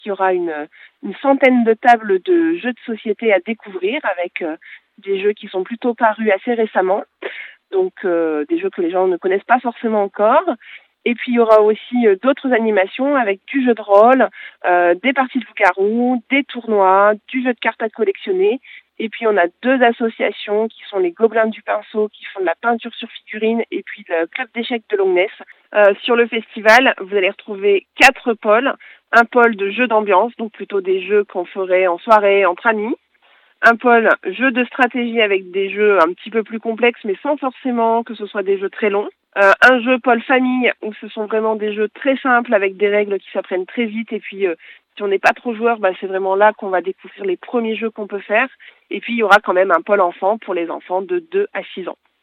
Il y aura une centaine de tables de jeux de société à découvrir avec des jeux qui sont plutôt parus assez récemment, donc des jeux que les gens ne connaissent pas forcément encore. Et puis il y aura aussi d'autres animations avec du jeu de rôle, des parties de loup-garou, des tournois, du jeu de cartes à collectionner. Et puis on a 2 associations qui sont les Gobelins du Pinceau qui font de la peinture sur figurines et puis le club d'échecs de Longness. Sur le festival, vous allez retrouver 4 pôles. Un pôle de jeux d'ambiance, donc plutôt des jeux qu'on ferait en soirée entre amis. Un pôle jeu de stratégie avec des jeux un petit peu plus complexes, mais sans forcément que ce soit des jeux très longs. Un jeu pôle famille, où ce sont vraiment des jeux très simples avec des règles qui s'apprennent très vite. Et puis, si on n'est pas trop joueur, c'est vraiment là qu'on va découvrir les premiers jeux qu'on peut faire. Et puis, il y aura quand même un pôle enfant pour les enfants de 2 à 6 ans.